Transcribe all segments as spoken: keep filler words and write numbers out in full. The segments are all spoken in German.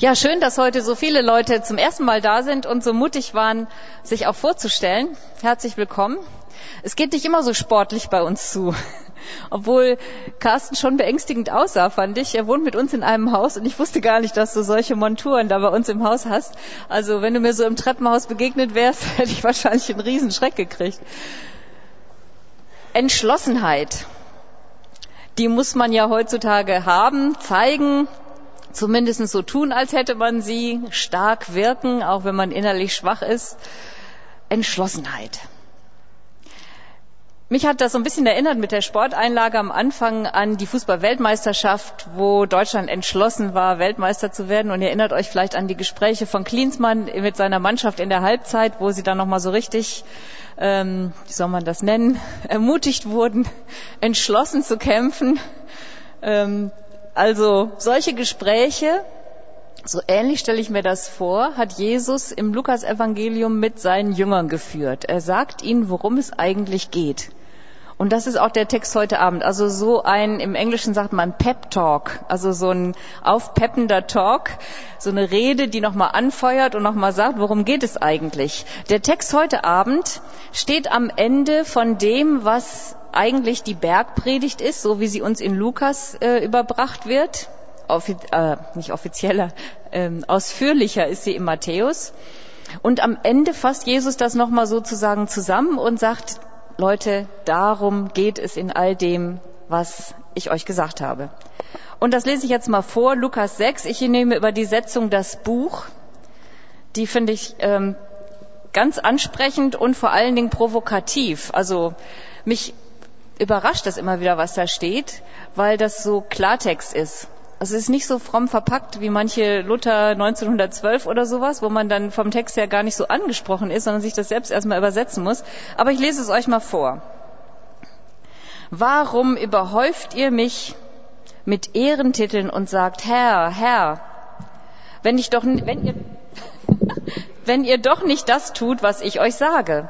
Ja, schön, dass heute so viele Leute zum ersten Mal da sind und so mutig waren, sich auch vorzustellen. Herzlich willkommen. Es geht nicht immer so sportlich bei uns zu. Obwohl Carsten schon beängstigend aussah, fand ich. Er wohnt mit uns in einem Haus und ich wusste gar nicht, dass du solche Monturen da bei uns im Haus hast. Also wenn du mir so im Treppenhaus begegnet wärst, hätte ich wahrscheinlich einen Riesenschreck gekriegt. Entschlossenheit. Die muss man ja heutzutage haben, zeigen, zumindest so tun, als hätte man sie, stark wirken, auch wenn man innerlich schwach ist. Entschlossenheit. Mich hat das so ein bisschen erinnert mit der Sporteinlage am Anfang an die Fußball-Weltmeisterschaft, wo Deutschland entschlossen war, Weltmeister zu werden. Und ihr erinnert euch vielleicht an die Gespräche von Klinsmann mit seiner Mannschaft in der Halbzeit, wo sie dann nochmal so richtig, ähm, wie soll man das nennen, ermutigt wurden, entschlossen zu kämpfen. Ähm, also solche Gespräche, so ähnlich stelle ich mir das vor, hat Jesus im Lukas-Evangelium mit seinen Jüngern geführt. Er sagt ihnen, worum es eigentlich geht. Und das ist auch der Text heute Abend. Also so ein, im Englischen sagt man Pep-Talk, also so ein aufpeppender Talk, so eine Rede, die nochmal anfeuert und nochmal sagt, worum geht es eigentlich. Der Text heute Abend steht am Ende von dem, was eigentlich die Bergpredigt ist, so wie sie uns in Lukas äh, überbracht wird. Offi- äh, nicht offizieller, äh, ausführlicher ist sie in Matthäus. Und am Ende fasst Jesus das nochmal sozusagen zusammen und sagt, Leute, darum geht es in all dem, was ich euch gesagt habe. Und das lese ich jetzt mal vor, Lukas sechs. Ich nehme über die Setzung das Buch. Die finde ich ähm, ganz ansprechend und vor allen Dingen provokativ. Also mich überrascht das immer wieder, was da steht, weil das so Klartext ist. Also es ist nicht so fromm verpackt wie manche Luther neunzehnhundertzwölf oder sowas, wo man dann vom Text her gar nicht so angesprochen ist, sondern sich das selbst erstmal übersetzen muss. Aber ich lese es euch mal vor. Warum überhäuft ihr mich mit Ehrentiteln und sagt, Herr, Herr, wenn ich doch, wenn ihr, wenn ihr doch nicht das tut, was ich euch sage?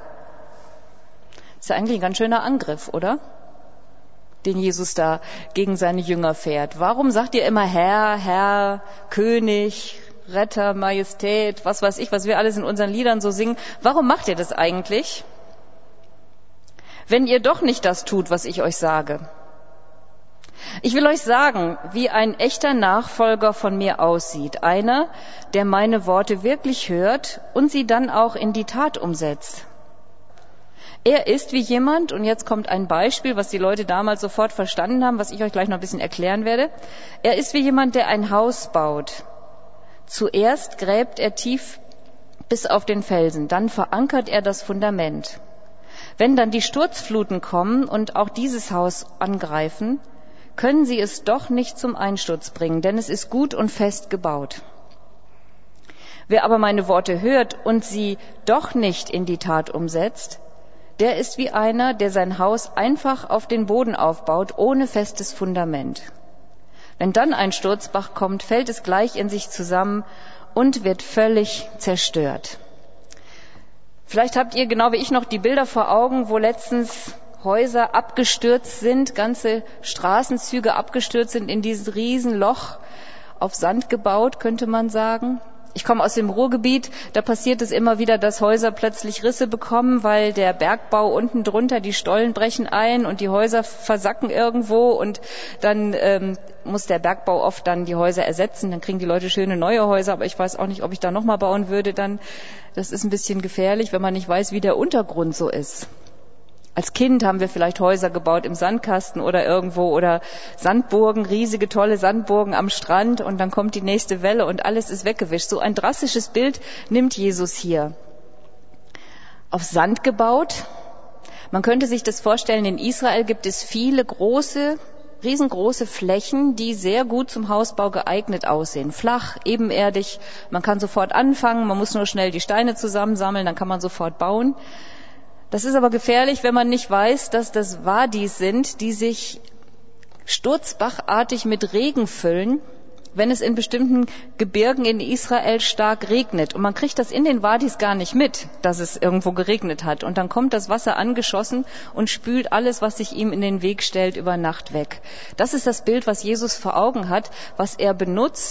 Ist ja eigentlich ein ganz schöner Angriff, oder? Den Jesus da gegen seine Jünger fährt. Warum sagt ihr immer Herr, Herr, König, Retter, Majestät, was weiß ich, was wir alles in unseren Liedern so singen? Warum macht ihr das eigentlich, wenn ihr doch nicht das tut, was ich euch sage? Ich will euch sagen, wie ein echter Nachfolger von mir aussieht. Einer, der meine Worte wirklich hört und sie dann auch in die Tat umsetzt. Er ist wie jemand, und jetzt kommt ein Beispiel, was die Leute damals sofort verstanden haben, was ich euch gleich noch ein bisschen erklären werde. Er ist wie jemand, der ein Haus baut. Zuerst gräbt er tief bis auf den Felsen, dann verankert er das Fundament. Wenn dann die Sturzfluten kommen und auch dieses Haus angreifen, können sie es doch nicht zum Einsturz bringen, denn es ist gut und fest gebaut. Wer aber meine Worte hört und sie doch nicht in die Tat umsetzt, der ist wie einer, der sein Haus einfach auf den Boden aufbaut, ohne festes Fundament. Wenn dann ein Sturzbach kommt, fällt es gleich in sich zusammen und wird völlig zerstört. Vielleicht habt ihr genau wie ich noch die Bilder vor Augen, wo letztens Häuser abgestürzt sind, ganze Straßenzüge abgestürzt sind in dieses Riesenloch, auf Sand gebaut, könnte man sagen. Ich komme aus dem Ruhrgebiet, da passiert es immer wieder, dass Häuser plötzlich Risse bekommen, weil der Bergbau unten drunter, die Stollen brechen ein und die Häuser versacken irgendwo und dann ähm, muss der Bergbau oft dann die Häuser ersetzen, dann kriegen die Leute schöne neue Häuser, aber ich weiß auch nicht, ob ich da nochmal bauen würde dann. Das ist ein bisschen gefährlich, wenn man nicht weiß, wie der Untergrund so ist. Als Kind haben wir vielleicht Häuser gebaut im Sandkasten oder irgendwo oder Sandburgen, riesige tolle Sandburgen am Strand und dann kommt die nächste Welle und alles ist weggewischt. So ein drastisches Bild nimmt Jesus hier. Auf Sand gebaut. Man könnte sich das vorstellen, in Israel gibt es viele große, riesengroße Flächen, die sehr gut zum Hausbau geeignet aussehen. Flach, ebenerdig, man kann sofort anfangen, man muss nur schnell die Steine zusammensammeln, dann kann man sofort bauen. Das ist aber gefährlich, wenn man nicht weiß, dass das Wadis sind, die sich sturzbachartig mit Regen füllen, wenn es in bestimmten Gebirgen in Israel stark regnet. Und man kriegt das in den Wadis gar nicht mit, dass es irgendwo geregnet hat. Und dann kommt das Wasser angeschossen und spült alles, was sich ihm in den Weg stellt, über Nacht weg. Das ist das Bild, was Jesus vor Augen hat, was er benutzt,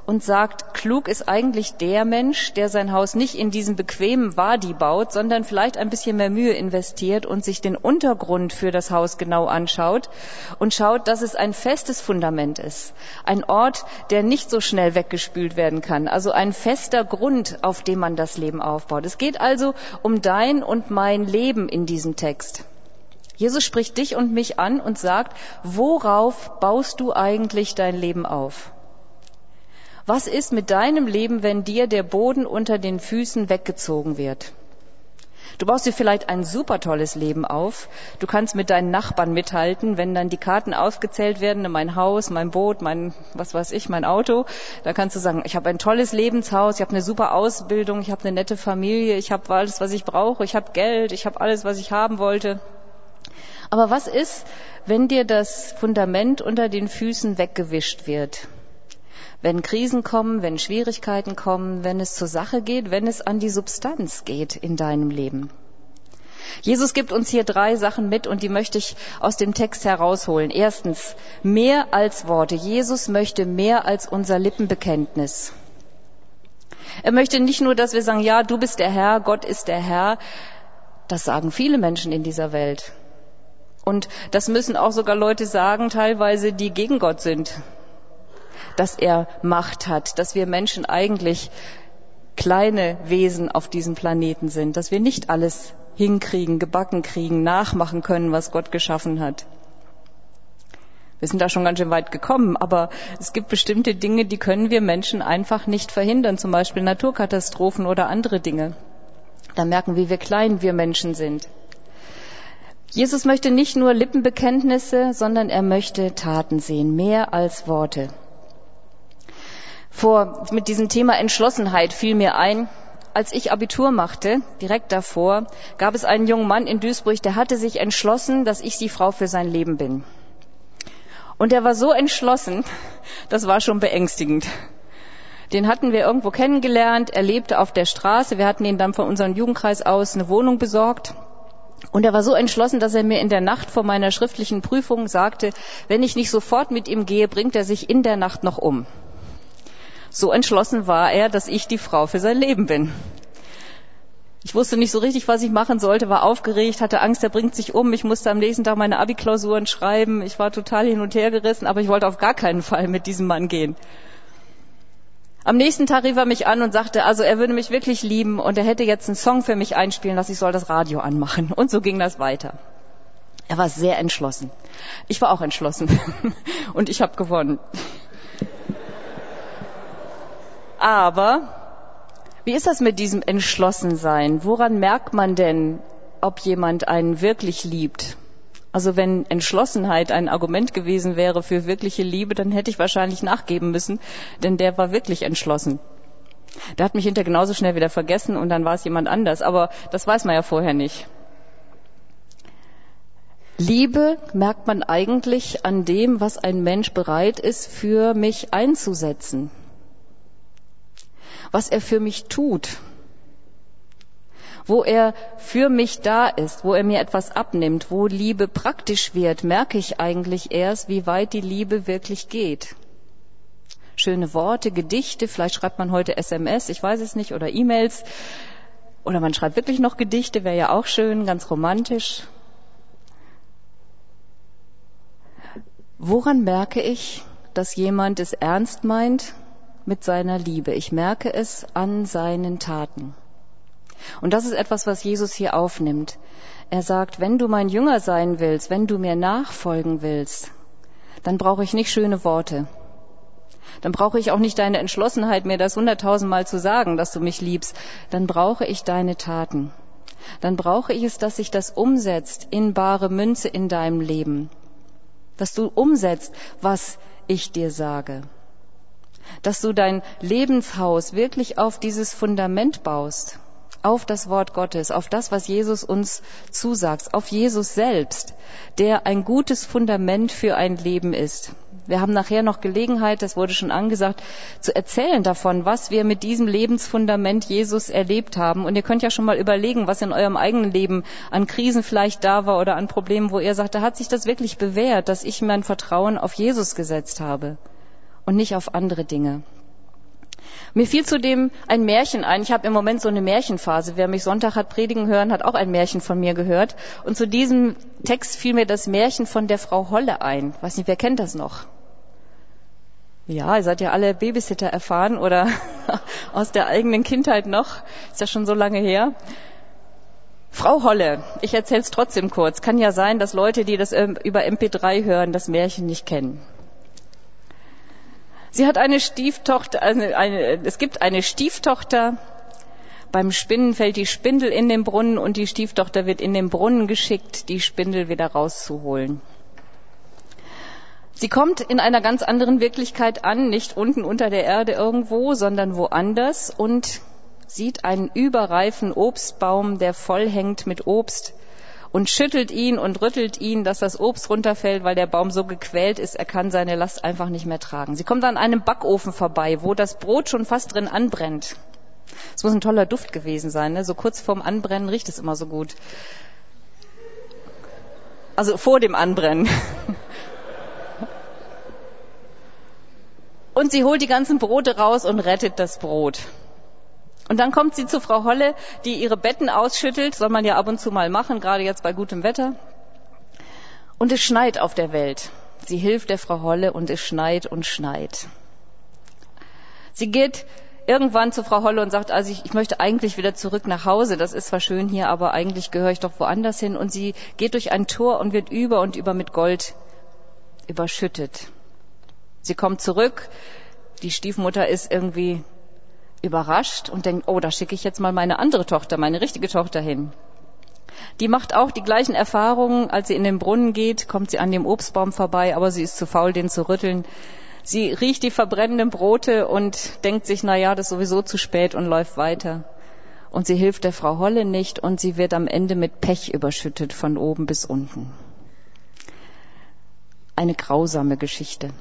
und sagt, klug ist eigentlich der Mensch, der sein Haus nicht in diesem bequemen Wadi baut, sondern vielleicht ein bisschen mehr Mühe investiert und sich den Untergrund für das Haus genau anschaut und schaut, dass es ein festes Fundament ist. Ein Ort, der nicht so schnell weggespült werden kann. Also ein fester Grund, auf dem man das Leben aufbaut. Es geht also um dein und mein Leben in diesem Text. Jesus spricht dich und mich an und sagt, worauf baust du eigentlich dein Leben auf? Was ist mit deinem Leben, wenn dir der Boden unter den Füßen weggezogen wird? Du baust dir vielleicht ein super tolles Leben auf. Du kannst mit deinen Nachbarn mithalten, wenn dann die Karten aufgezählt werden, mein Haus, mein Boot, mein, was weiß ich, mein Auto. Da kannst du sagen, ich habe ein tolles Lebenshaus, ich habe eine super Ausbildung, ich habe eine nette Familie, ich habe alles, was ich brauche, ich habe Geld, ich habe alles, was ich haben wollte. Aber was ist, wenn dir das Fundament unter den Füßen weggewischt wird? Wenn Krisen kommen, wenn Schwierigkeiten kommen, wenn es zur Sache geht, wenn es an die Substanz geht in deinem Leben. Jesus gibt uns hier drei Sachen mit und die möchte ich aus dem Text herausholen. Erstens, mehr als Worte. Jesus möchte mehr als unser Lippenbekenntnis. Er möchte nicht nur, dass wir sagen, ja, du bist der Herr, Gott ist der Herr. Das sagen viele Menschen in dieser Welt. Und das müssen auch sogar Leute sagen, teilweise, die gegen Gott sind. Dass er Macht hat, dass wir Menschen eigentlich kleine Wesen auf diesem Planeten sind, dass wir nicht alles hinkriegen, gebacken kriegen, nachmachen können, was Gott geschaffen hat. Wir sind da schon ganz schön weit gekommen, aber es gibt bestimmte Dinge, die können wir Menschen einfach nicht verhindern, zum Beispiel Naturkatastrophen oder andere Dinge. Da merken wir, wie klein wir Menschen sind. Jesus möchte nicht nur Lippenbekenntnisse, sondern er möchte Taten sehen, mehr als Worte. Vor, mit diesem Thema Entschlossenheit fiel mir ein, als ich Abitur machte, direkt davor, gab es einen jungen Mann in Duisburg, der hatte sich entschlossen, dass ich die Frau für sein Leben bin. Und er war so entschlossen, das war schon beängstigend. Den hatten wir irgendwo kennengelernt, er lebte auf der Straße, wir hatten ihn dann von unserem Jugendkreis aus eine Wohnung besorgt. Und er war so entschlossen, dass er mir in der Nacht vor meiner schriftlichen Prüfung sagte, wenn ich nicht sofort mit ihm gehe, bringt er sich in der Nacht noch um. So entschlossen war er, dass ich die Frau für sein Leben bin. Ich wusste nicht so richtig, was ich machen sollte, war aufgeregt, hatte Angst, er bringt sich um. Ich musste am nächsten Tag meine Abi-Klausuren schreiben. Ich war total hin und her gerissen, aber ich wollte auf gar keinen Fall mit diesem Mann gehen. Am nächsten Tag rief er mich an und sagte, also er würde mich wirklich lieben und er hätte jetzt einen Song für mich einspielen lassen, ich soll das Radio anmachen. Und so ging das weiter. Er war sehr entschlossen. Ich war auch entschlossen und ich habe gewonnen. Aber wie ist das mit diesem Entschlossensein? Woran merkt man denn, ob jemand einen wirklich liebt? Also wenn Entschlossenheit ein Argument gewesen wäre für wirkliche Liebe, dann hätte ich wahrscheinlich nachgeben müssen, denn der war wirklich entschlossen. Der hat mich hinterher genauso schnell wieder vergessen und dann war es jemand anders, aber das weiß man ja vorher nicht. Liebe merkt man eigentlich an dem, was ein Mensch bereit ist, für mich einzusetzen. Was er für mich tut, wo er für mich da ist, wo er mir etwas abnimmt, wo Liebe praktisch wird, merke ich eigentlich erst, wie weit die Liebe wirklich geht. Schöne Worte, Gedichte, vielleicht schreibt man heute S M S, ich weiß es nicht, oder E-Mails, oder man schreibt wirklich noch Gedichte, wäre ja auch schön, ganz romantisch. Woran merke ich, dass jemand es ernst meint mit seiner Liebe? Ich merke es an seinen Taten. Und das ist etwas, was Jesus hier aufnimmt. Er sagt, wenn du mein Jünger sein willst, wenn du mir nachfolgen willst, dann brauche ich nicht schöne Worte. Dann brauche ich auch nicht deine Entschlossenheit, mir das hunderttausendmal zu sagen, dass du mich liebst. Dann brauche ich deine Taten. Dann brauche ich es, dass sich das umsetzt in bare Münze in deinem Leben. Dass du umsetzt, was ich dir sage. Dass du dein Lebenshaus wirklich auf dieses Fundament baust, auf das Wort Gottes, auf das, was Jesus uns zusagt, auf Jesus selbst, der ein gutes Fundament für ein Leben ist. Wir haben nachher noch Gelegenheit, das wurde schon angesagt, zu erzählen davon, was wir mit diesem Lebensfundament Jesus erlebt haben. Und ihr könnt ja schon mal überlegen, was in eurem eigenen Leben an Krisen vielleicht da war oder an Problemen, wo ihr sagt, da hat sich das wirklich bewährt, dass ich mein Vertrauen auf Jesus gesetzt habe und nicht auf andere Dinge. Mir fiel zudem ein Märchen ein. Ich habe im Moment so eine Märchenphase. Wer mich Sonntag hat predigen hören, hat auch ein Märchen von mir gehört. Und zu diesem Text fiel mir das Märchen von der Frau Holle ein. Weiß nicht, wer kennt das noch? Ja, ihr seid ja alle Babysitter erfahren oder aus der eigenen Kindheit noch. Ist ja schon so lange her. Frau Holle, ich erzähle es trotzdem kurz. Kann ja sein, dass Leute, die das über M P drei hören, das Märchen nicht kennen. Sie hat eine Stieftochter, eine, eine, es gibt eine Stieftochter. Beim Spinnen fällt die Spindel in den Brunnen und die Stieftochter wird in den Brunnen geschickt, die Spindel wieder rauszuholen. Sie kommt in einer ganz anderen Wirklichkeit an, nicht unten unter der Erde irgendwo, sondern woanders und sieht einen überreifen Obstbaum, der voll hängt mit Obst und schüttelt ihn und rüttelt ihn, dass das Obst runterfällt, weil der Baum so gequält ist, er kann seine Last einfach nicht mehr tragen. Sie kommt an einem Backofen vorbei, wo das Brot schon fast drin anbrennt. Es muss ein toller Duft gewesen sein, ne? So kurz vorm Anbrennen riecht es immer so gut. Also vor dem Anbrennen. Und sie holt die ganzen Brote raus und rettet das Brot. Und dann kommt sie zu Frau Holle, die ihre Betten ausschüttelt, soll man ja ab und zu mal machen, gerade jetzt bei gutem Wetter. Und es schneit auf der Welt. Sie hilft der Frau Holle und es schneit und schneit. Sie geht irgendwann zu Frau Holle und sagt, also ich, ich möchte eigentlich wieder zurück nach Hause, das ist zwar schön hier, aber eigentlich gehöre ich doch woanders hin. Und sie geht durch ein Tor und wird über und über mit Gold überschüttet. Sie kommt zurück, die Stiefmutter ist irgendwie überrascht und denkt, oh, da schicke ich jetzt mal meine andere Tochter, meine richtige Tochter hin. Die macht auch die gleichen Erfahrungen, als sie in den Brunnen geht, kommt sie an dem Obstbaum vorbei, aber sie ist zu faul, den zu rütteln. Sie riecht die verbrennenden Brote und denkt sich, na ja, das ist sowieso zu spät und läuft weiter. Und sie hilft der Frau Holle nicht und sie wird am Ende mit Pech überschüttet von oben bis unten. Eine grausame Geschichte.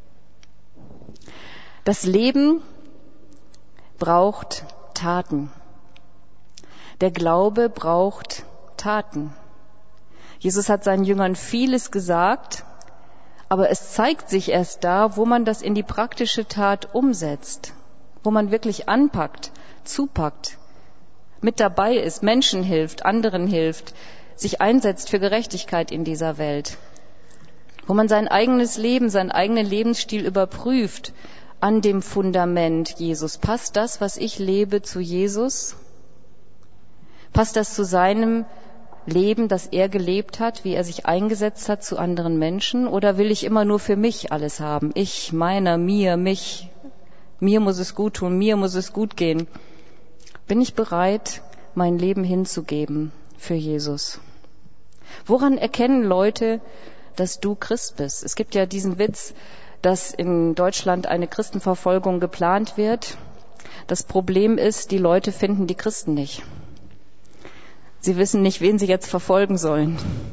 Das Leben braucht Taten. Der Glaube braucht Taten. Jesus hat seinen Jüngern vieles gesagt, aber es zeigt sich erst da, wo man das in die praktische Tat umsetzt, wo man wirklich anpackt, zupackt, mit dabei ist, Menschen hilft, anderen hilft, sich einsetzt für Gerechtigkeit in dieser Welt, wo man sein eigenes Leben, seinen eigenen Lebensstil überprüft, an dem Fundament Jesus. Passt das, was ich lebe, zu Jesus? Passt das zu seinem Leben, das er gelebt hat, wie er sich eingesetzt hat zu anderen Menschen? Oder will ich immer nur für mich alles haben? Ich, meiner, mir, mich. Mir muss es gut tun, mir muss es gut gehen. Bin ich bereit, mein Leben hinzugeben für Jesus? Woran erkennen Leute, dass du Christ bist? Es gibt ja diesen Witz, dass in Deutschland eine Christenverfolgung geplant wird. Das Problem ist, die Leute finden die Christen nicht. Sie wissen nicht, wen sie jetzt verfolgen sollen.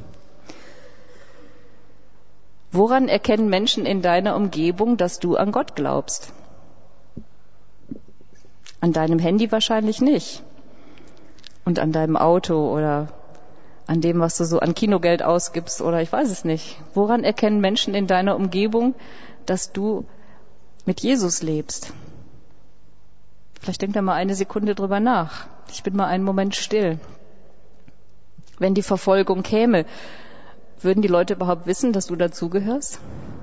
Woran erkennen Menschen in deiner Umgebung, dass du an Gott glaubst? An deinem Handy wahrscheinlich nicht. Und an deinem Auto oder an dem, was du so an Kinogeld ausgibst oder ich weiß es nicht. Woran erkennen Menschen in deiner Umgebung, dass du mit Jesus lebst? Vielleicht denk da mal eine Sekunde drüber nach. Ich bin mal einen Moment still. Wenn die Verfolgung käme, würden die Leute überhaupt wissen, dass du dazugehörst?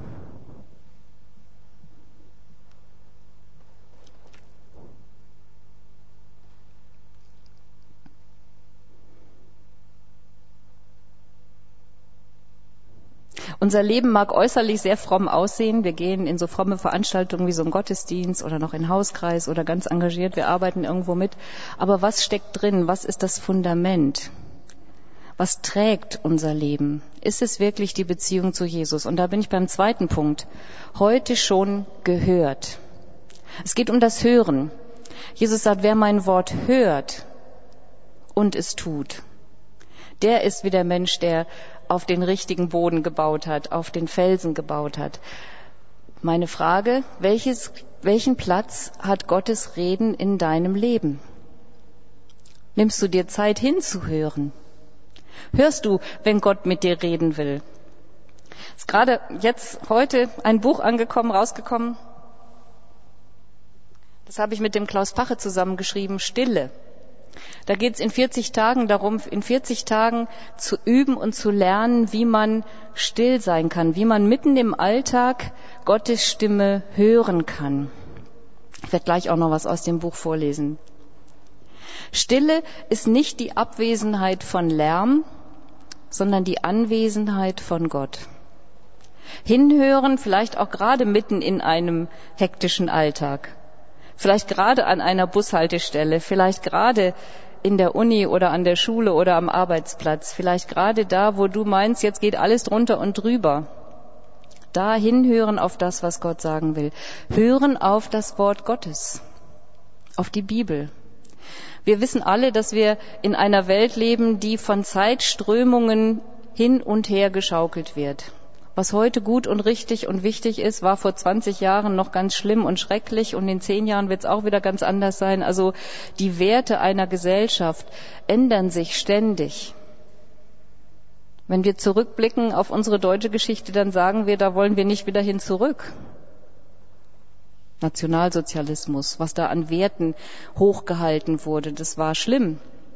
Unser Leben mag äußerlich sehr fromm aussehen. Wir gehen in so fromme Veranstaltungen wie so ein Gottesdienst oder noch in Hauskreis oder ganz engagiert. Wir arbeiten irgendwo mit. Aber was steckt drin? Was ist das Fundament? Was trägt unser Leben? Ist es wirklich die Beziehung zu Jesus? Und da bin ich beim zweiten Punkt. Heute schon gehört. Es geht um das Hören. Jesus sagt, wer mein Wort hört und es tut, der ist wie der Mensch, der auf den richtigen Boden gebaut hat, auf den Felsen gebaut hat. Meine Frage, welches, welchen Platz hat Gottes Reden in deinem Leben? Nimmst du dir Zeit hinzuhören? Hörst du, wenn Gott mit dir reden will? Ist gerade jetzt heute ein Buch angekommen, rausgekommen. Das habe ich mit dem Klaus Pache zusammengeschrieben, Stille. Da geht es in vierzig Tagen darum, in vierzig Tagen zu üben und zu lernen, wie man still sein kann, wie man mitten im Alltag Gottes Stimme hören kann. Ich werde gleich auch noch was aus dem Buch vorlesen. Stille ist nicht die Abwesenheit von Lärm, sondern die Anwesenheit von Gott. Hinhören, vielleicht auch gerade mitten in einem hektischen Alltag. Vielleicht gerade an einer Bushaltestelle, vielleicht gerade in der Uni oder an der Schule oder am Arbeitsplatz, vielleicht gerade da, wo du meinst, jetzt geht alles drunter und drüber. Da hinhören auf das, was Gott sagen will. Hören auf das Wort Gottes, auf die Bibel. Wir wissen alle, dass wir in einer Welt leben, die von Zeitströmungen hin und her geschaukelt wird. Was heute gut und richtig und wichtig ist, war vor zwanzig Jahren noch ganz schlimm und schrecklich und in zehn Jahren wird es auch wieder ganz anders sein. Also die Werte einer Gesellschaft ändern sich ständig. Wenn wir zurückblicken auf unsere deutsche Geschichte, dann sagen wir, da wollen wir nicht wieder hin zurück. Nationalsozialismus, was da an Werten hochgehalten wurde, das war schlimm.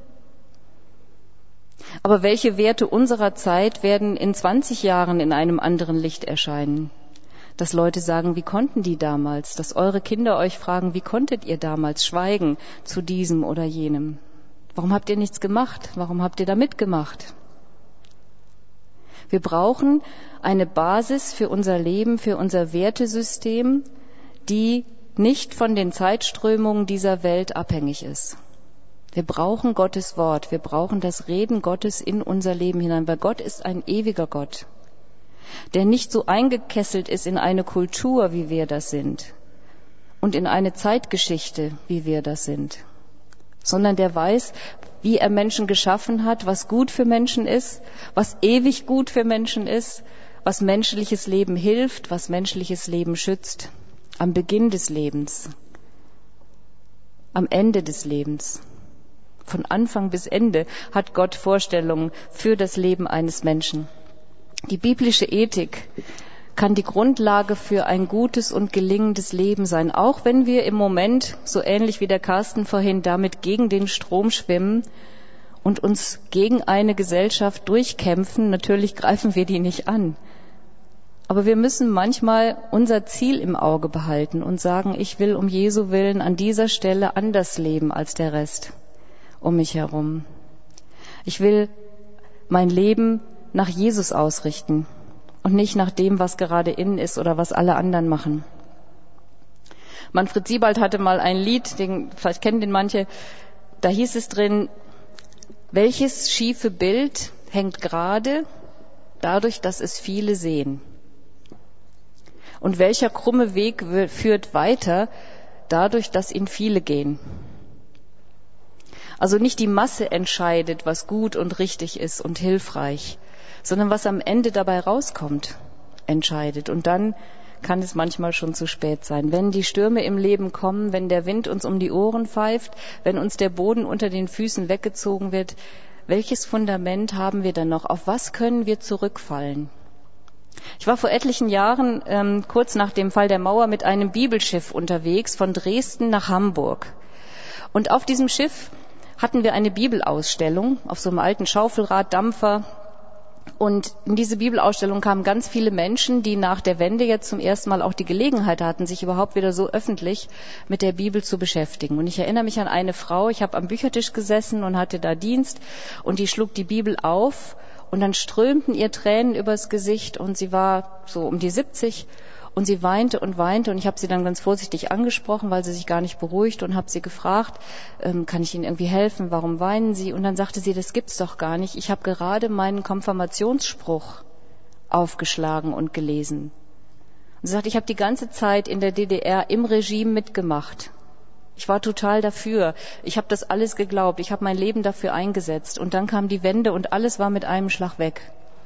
Aber welche Werte unserer Zeit werden in zwanzig Jahren in einem anderen Licht erscheinen? Dass Leute sagen, wie konnten die damals? Dass eure Kinder euch fragen, wie konntet ihr damals schweigen zu diesem oder jenem? Warum habt ihr nichts gemacht? Warum habt ihr da mitgemacht? Wir brauchen eine Basis für unser Leben, für unser Wertesystem, die nicht von den Zeitströmungen dieser Welt abhängig ist. Wir brauchen Gottes Wort, wir brauchen das Reden Gottes in unser Leben hinein, weil Gott ist ein ewiger Gott, der nicht so eingekesselt ist in eine Kultur, wie wir das sind, und in eine Zeitgeschichte, wie wir das sind, sondern der weiß, wie er Menschen geschaffen hat, was gut für Menschen ist, was ewig gut für Menschen ist, was menschliches Leben hilft, was menschliches Leben schützt, am Beginn des Lebens, am Ende des Lebens. Von Anfang bis Ende hat Gott Vorstellungen für das Leben eines Menschen. Die biblische Ethik kann die Grundlage für ein gutes und gelingendes Leben sein, auch wenn wir im Moment, so ähnlich wie der Carsten vorhin, damit gegen den Strom schwimmen und uns gegen eine Gesellschaft durchkämpfen. Natürlich greifen wir die nicht an. Aber wir müssen manchmal unser Ziel im Auge behalten und sagen, ich will um Jesu willen an dieser Stelle anders leben als der Rest um mich herum. Ich will mein Leben nach Jesus ausrichten und nicht nach dem, was gerade in ist oder was alle anderen machen. Manfred Siebald hatte mal ein Lied, den, vielleicht kennen den manche, da hieß es drin, welches schiefe Bild hängt gerade dadurch, dass es viele sehen? Und welcher krumme Weg führt weiter dadurch, dass ihn viele gehen? Also nicht die Masse entscheidet, was gut und richtig ist und hilfreich, sondern was am Ende dabei rauskommt, entscheidet. Und dann kann es manchmal schon zu spät sein. Wenn die Stürme im Leben kommen, wenn der Wind uns um die Ohren pfeift, wenn uns der Boden unter den Füßen weggezogen wird, welches Fundament haben wir dann noch? Auf was können wir zurückfallen? Ich war vor etlichen Jahren, ähm, kurz nach dem Fall der Mauer, mit einem Bibelschiff unterwegs von Dresden nach Hamburg. Und auf diesem Schiff hatten wir eine Bibelausstellung auf so einem alten Schaufelraddampfer. Und in diese Bibelausstellung kamen ganz viele Menschen, die nach der Wende jetzt zum ersten Mal auch die Gelegenheit hatten, sich überhaupt wieder so öffentlich mit der Bibel zu beschäftigen. Und ich erinnere mich an eine Frau, ich habe am Büchertisch gesessen und hatte da Dienst und die schlug die Bibel auf und dann strömten ihr Tränen übers Gesicht und sie war so um die siebzig und sie weinte und weinte und ich habe sie dann ganz vorsichtig angesprochen, weil sie sich gar nicht beruhigt und habe sie gefragt, ähm, kann ich Ihnen irgendwie helfen, warum weinen Sie? Und dann sagte sie, das gibt's doch gar nicht. Ich habe gerade meinen Konfirmationsspruch aufgeschlagen und gelesen. Und sie sagte, ich habe die ganze Zeit in der D D R im Regime mitgemacht. Ich war total dafür. Ich habe das alles geglaubt. Ich habe mein Leben dafür eingesetzt. Und dann kam die Wende und alles war mit einem Schlag weg.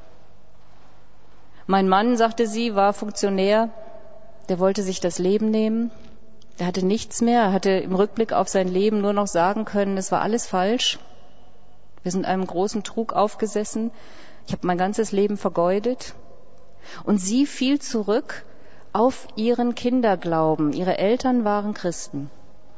Mein Mann, sagte sie, war Funktionär, der wollte sich das Leben nehmen, der hatte nichts mehr, er hatte im Rückblick auf sein Leben nur noch sagen können, es war alles falsch, wir sind einem großen Trug aufgesessen, ich habe mein ganzes Leben vergeudet. Und sie fiel zurück auf ihren Kinderglauben, ihre Eltern waren Christen.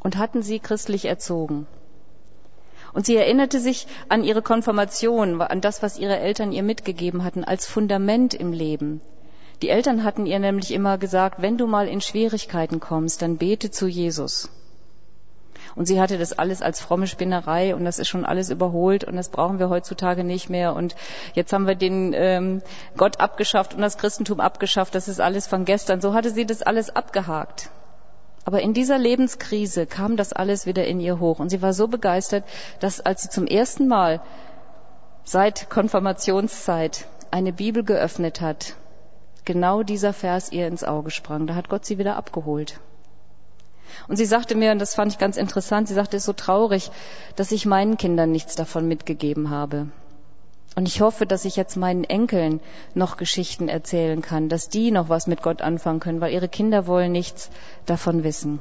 und hatten sie christlich erzogen. Und sie erinnerte sich an ihre Konfirmation, an das, was ihre Eltern ihr mitgegeben hatten, als Fundament im Leben. Die Eltern hatten ihr nämlich immer gesagt, wenn du mal in Schwierigkeiten kommst, dann bete zu Jesus. Und sie hatte das alles als fromme Spinnerei und das ist schon alles überholt und das brauchen wir heutzutage nicht mehr. Und jetzt haben wir den ähm, Gott abgeschafft und das Christentum abgeschafft, das ist alles von gestern. So hatte sie das alles abgehakt. Aber in dieser Lebenskrise kam das alles wieder in ihr hoch. Und sie war so begeistert, dass als sie zum ersten Mal seit Konfirmationszeit eine Bibel geöffnet hat, genau dieser Vers ihr ins Auge sprang. Da hat Gott sie wieder abgeholt. Und sie sagte mir, und das fand ich ganz interessant, sie sagte, es ist so traurig, dass ich meinen Kindern nichts davon mitgegeben habe. Und ich hoffe, dass ich jetzt meinen Enkeln noch Geschichten erzählen kann, dass die noch was mit Gott anfangen können, weil ihre Kinder wollen nichts davon wissen.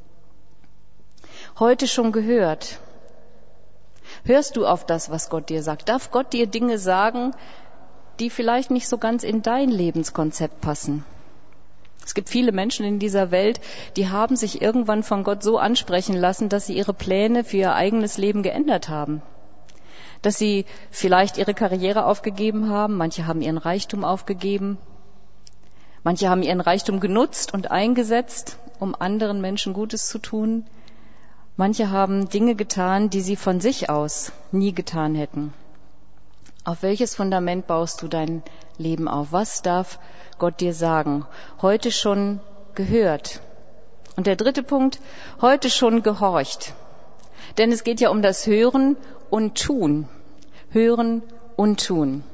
Heute schon gehört. Hörst du auf das, was Gott dir sagt? Darf Gott dir Dinge sagen, die vielleicht nicht so ganz in dein Lebenskonzept passen? Es gibt viele Menschen in dieser Welt, die haben sich irgendwann von Gott so ansprechen lassen, dass sie ihre Pläne für ihr eigenes Leben geändert haben. Dass sie vielleicht ihre Karriere aufgegeben haben, manche haben ihren Reichtum aufgegeben, manche haben ihren Reichtum genutzt und eingesetzt, um anderen Menschen Gutes zu tun. Manche haben Dinge getan, die sie von sich aus nie getan hätten. Auf welches Fundament baust du dein Leben auf? Was darf Gott dir sagen? Heute schon gehört. Und der dritte Punkt, heute schon gehorcht. Denn es geht ja um das Hören und Tun. Hören und Tun.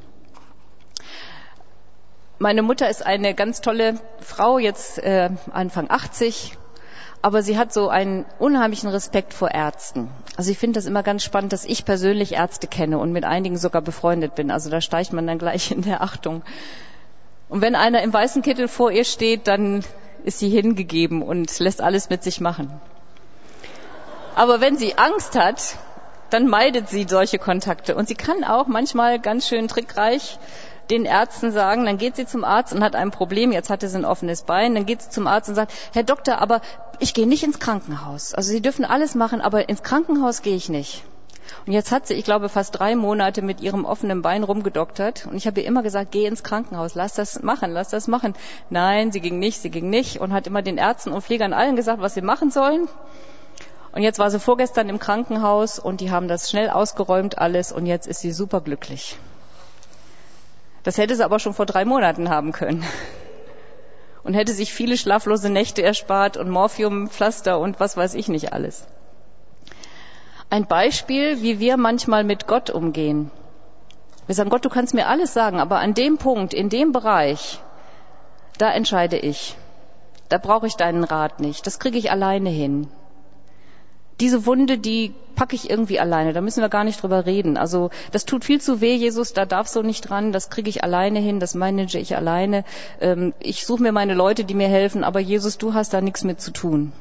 Meine Mutter ist eine ganz tolle Frau, jetzt äh, Anfang achtzig. Aber sie hat so einen unheimlichen Respekt vor Ärzten. Also ich finde das immer ganz spannend, dass ich persönlich Ärzte kenne und mit einigen sogar befreundet bin. Also da steigt man dann gleich in der Achtung. Und wenn einer im weißen Kittel vor ihr steht, dann ist sie hingegeben und lässt alles mit sich machen. Aber wenn sie Angst hat, dann meidet sie solche Kontakte. Und sie kann auch manchmal ganz schön trickreich den Ärzten sagen, dann geht sie zum Arzt und hat ein Problem, jetzt hatte sie ein offenes Bein, dann geht sie zum Arzt und sagt, Herr Doktor, aber ich gehe nicht ins Krankenhaus. Also Sie dürfen alles machen, aber ins Krankenhaus gehe ich nicht. Und jetzt hat sie, ich glaube, fast drei Monate mit ihrem offenen Bein rumgedoktert. Und ich habe ihr immer gesagt, geh ins Krankenhaus, lass das machen, lass das machen. Nein, sie ging nicht, sie ging nicht und hat immer den Ärzten und Pflegern allen gesagt, was sie machen sollen. Und jetzt war sie vorgestern im Krankenhaus und die haben das schnell ausgeräumt alles und jetzt ist sie superglücklich. Das hätte sie aber schon vor drei Monaten haben können. Und hätte sich viele schlaflose Nächte erspart und Morphiumpflaster und was weiß ich nicht alles. Ein Beispiel, wie wir manchmal mit Gott umgehen. Wir sagen, Gott, du kannst mir alles sagen, aber an dem Punkt, in dem Bereich, da entscheide ich. Da brauche ich deinen Rat nicht. Das kriege ich alleine hin. Diese Wunde, die packe ich irgendwie alleine, da müssen wir gar nicht drüber reden. Also das tut viel zu weh, Jesus, da darfst du nicht dran, das kriege ich alleine hin, das manage ich alleine. Ähm, ich suche mir meine Leute, die mir helfen, aber Jesus, du hast da nichts mit zu tun.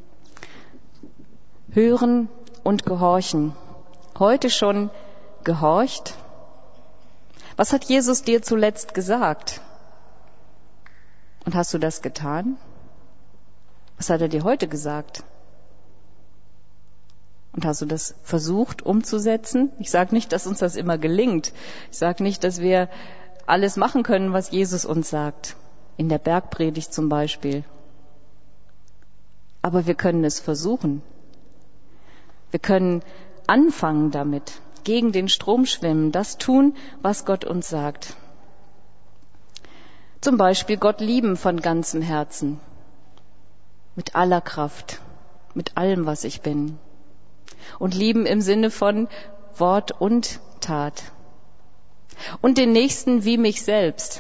Hören und gehorchen. Heute schon gehorcht? Was hat Jesus dir zuletzt gesagt? Und hast du das getan? Was hat er dir heute gesagt? Und hast du das versucht umzusetzen? Ich sage nicht, dass uns das immer gelingt. Ich sage nicht, dass wir alles machen können, was Jesus uns sagt. In der Bergpredigt zum Beispiel. Aber wir können es versuchen. Wir können anfangen damit, gegen den Strom schwimmen, das tun, was Gott uns sagt. Zum Beispiel Gott lieben von ganzem Herzen. Mit aller Kraft. Mit allem, was ich bin. Und lieben im Sinne von Wort und Tat. Und den Nächsten wie mich selbst.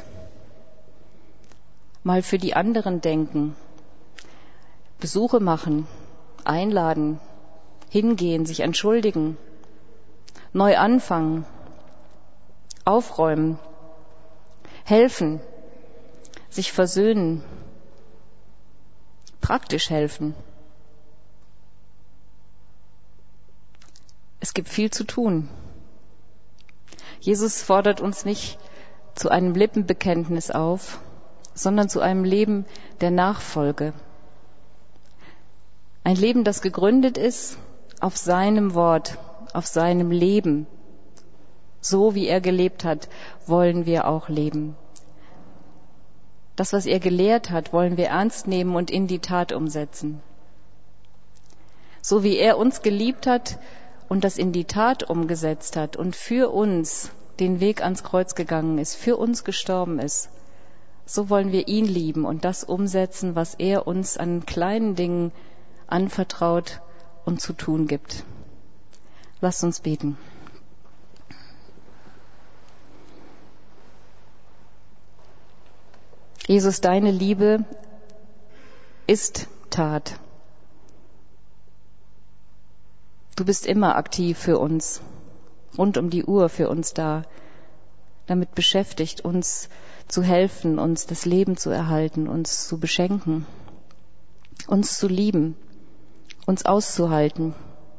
Mal für die anderen denken. Besuche machen, einladen, hingehen, sich entschuldigen, neu anfangen, aufräumen, helfen, sich versöhnen, praktisch helfen. Es gibt viel zu tun. Jesus fordert uns nicht zu einem Lippenbekenntnis auf, sondern zu einem Leben der Nachfolge. Ein Leben, das gegründet ist auf seinem Wort, auf seinem Leben. So wie er gelebt hat, wollen wir auch leben. Das, was er gelehrt hat, wollen wir ernst nehmen und in die Tat umsetzen. So wie er uns geliebt hat und das in die Tat umgesetzt hat und für uns den Weg ans Kreuz gegangen ist, für uns gestorben ist, so wollen wir ihn lieben und das umsetzen, was er uns an kleinen Dingen anvertraut und zu tun gibt. Lasst uns beten. Jesus, deine Liebe ist Tat. Du bist immer aktiv für uns, rund um die Uhr für uns da, damit beschäftigt, uns zu helfen, uns das Leben zu erhalten, uns zu beschenken, uns zu lieben, uns auszuhalten,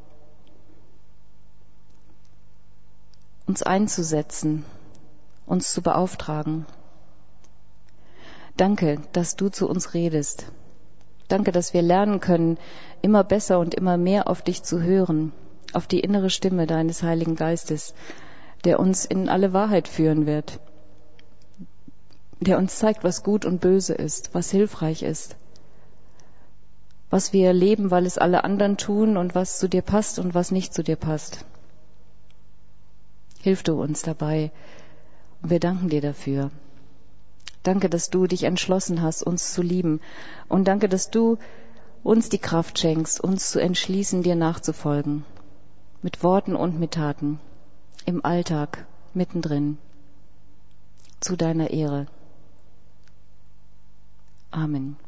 uns einzusetzen, uns zu beauftragen. Danke, dass du zu uns redest. Danke, dass wir lernen können, immer besser und immer mehr auf dich zu hören, auf die innere Stimme deines Heiligen Geistes, der uns in alle Wahrheit führen wird, der uns zeigt, was gut und böse ist, was hilfreich ist, was wir leben, weil es alle anderen tun und was zu dir passt und was nicht zu dir passt. Hilf du uns dabei und wir danken dir dafür. Danke, dass du dich entschlossen hast, uns zu lieben. Und danke, dass du uns die Kraft schenkst, uns zu entschließen, dir nachzufolgen. Mit Worten und mit Taten. Im Alltag, mittendrin. Zu deiner Ehre. Amen.